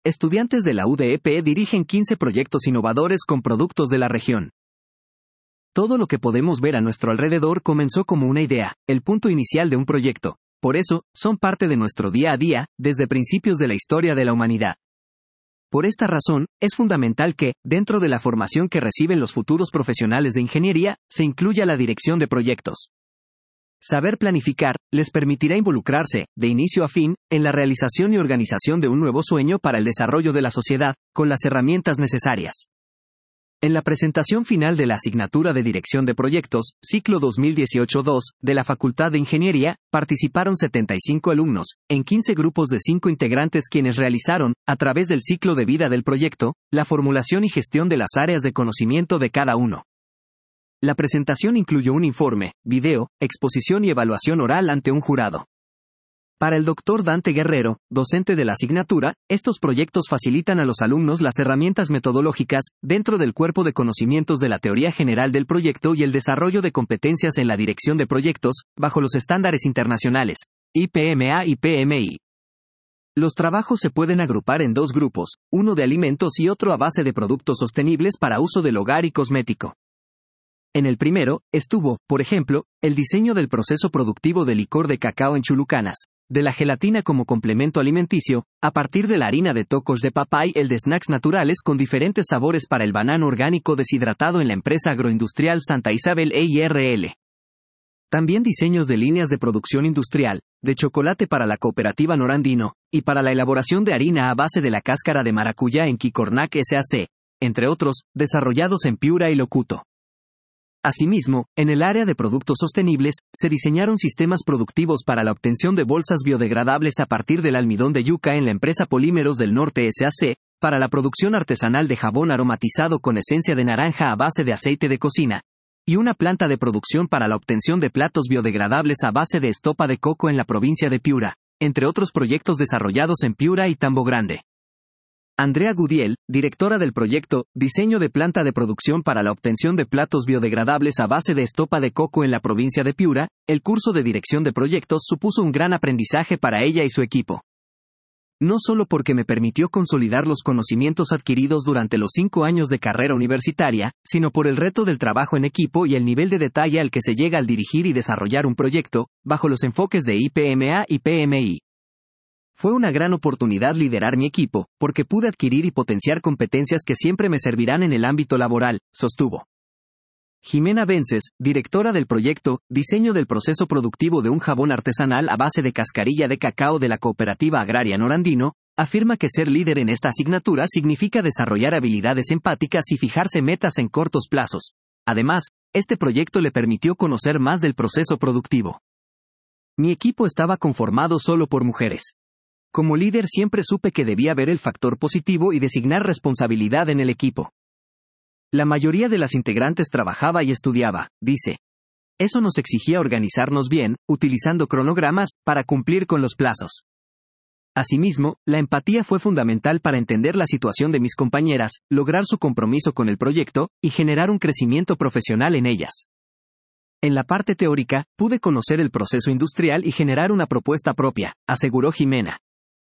estudiantes de la UDEP dirigen 15 proyectos innovadores con productos de la región. Todo lo que podemos ver a nuestro alrededor comenzó como una idea, el punto inicial de un proyecto. Por eso, son parte de nuestro día a día, desde principios de la historia de la humanidad. Por esta razón, es fundamental que, dentro de la formación que reciben los futuros profesionales de ingeniería, se incluya la dirección de proyectos. Saber planificar les permitirá involucrarse, de inicio a fin, en la realización y organización de un nuevo sueño para el desarrollo de la sociedad, con las herramientas necesarias. En la presentación final de la asignatura de Dirección de Proyectos, ciclo 2018-2, de la Facultad de Ingeniería, participaron 75 alumnos, en 15 grupos de 5 integrantes quienes realizaron, a través del ciclo de vida del proyecto, la formulación y gestión de las áreas de conocimiento de cada uno. La presentación incluyó un informe, video, exposición y evaluación oral ante un jurado. Para el Dr. Dante Guerrero, docente de la asignatura, estos proyectos facilitan a los alumnos las herramientas metodológicas, dentro del cuerpo de conocimientos de la teoría general del proyecto y el desarrollo de competencias en la dirección de proyectos, bajo los estándares internacionales, IPMA y PMI. Los trabajos se pueden agrupar en 2 grupos, uno de alimentos y otro a base de productos sostenibles para uso del hogar y cosmético. En el primero, estuvo, por ejemplo, el diseño del proceso productivo de licor de cacao en Chulucanas, de la gelatina como complemento alimenticio, a partir de la harina de tocos de papay el de snacks naturales con diferentes sabores para el banano orgánico deshidratado en la empresa agroindustrial Santa Isabel EIRL. También diseños de líneas de producción industrial, de chocolate para la cooperativa Norandino, y para la elaboración de harina a base de la cáscara de maracuyá en Quicornac S.A.C., entre otros, desarrollados en Piura y Locuto. Asimismo, en el área de productos sostenibles, se diseñaron sistemas productivos para la obtención de bolsas biodegradables a partir del almidón de yuca en la empresa Polímeros del Norte S.A.C., para la producción artesanal de jabón aromatizado con esencia de naranja a base de aceite de cocina, y una planta de producción para la obtención de platos biodegradables a base de estopa de coco en la provincia de Piura, entre otros proyectos desarrollados en Piura y Tambo Grande. Andrea Gudiel, directora del proyecto Diseño de planta de producción para la obtención de platos biodegradables a base de estopa de coco en la provincia de Piura, el curso de dirección de proyectos supuso un gran aprendizaje para ella y su equipo. No solo porque me permitió consolidar los conocimientos adquiridos durante los 5 años de carrera universitaria, sino por el reto del trabajo en equipo y el nivel de detalle al que se llega al dirigir y desarrollar un proyecto, bajo los enfoques de IPMA y PMI. Fue una gran oportunidad liderar mi equipo, porque pude adquirir y potenciar competencias que siempre me servirán en el ámbito laboral, sostuvo. Jimena Vences, directora del proyecto Diseño del proceso productivo de un jabón artesanal a base de cascarilla de cacao de la Cooperativa Agraria Norandino, afirma que ser líder en esta asignatura significa desarrollar habilidades empáticas y fijarse metas en cortos plazos. Además, este proyecto le permitió conocer más del proceso productivo. Mi equipo estaba conformado solo por mujeres. Como líder siempre supe que debía ver el factor positivo y designar responsabilidad en el equipo. La mayoría de las integrantes trabajaba y estudiaba, dice. Eso nos exigía organizarnos bien, utilizando cronogramas, para cumplir con los plazos. Asimismo, la empatía fue fundamental para entender la situación de mis compañeras, lograr su compromiso con el proyecto, y generar un crecimiento profesional en ellas. En la parte teórica, pude conocer el proceso industrial y generar una propuesta propia, aseguró Jimena.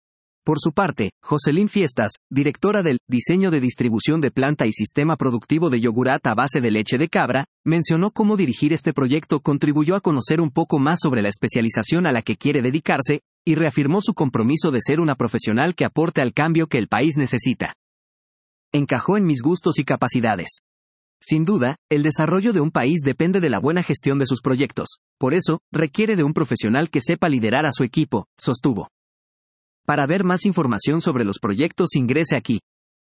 Por su parte, Jocelyn Fiestas, directora del Diseño de Distribución de Planta y Sistema Productivo de Yogurat a base de leche de cabra, mencionó cómo dirigir este proyecto contribuyó a conocer un poco más sobre la especialización a la que quiere dedicarse, y reafirmó su compromiso de ser una profesional que aporte al cambio que el país necesita. Encajó en mis gustos y capacidades. Sin duda, el desarrollo de un país depende de la buena gestión de sus proyectos, por eso, requiere de un profesional que sepa liderar a su equipo, sostuvo. Para ver más información sobre los proyectos ingrese aquí.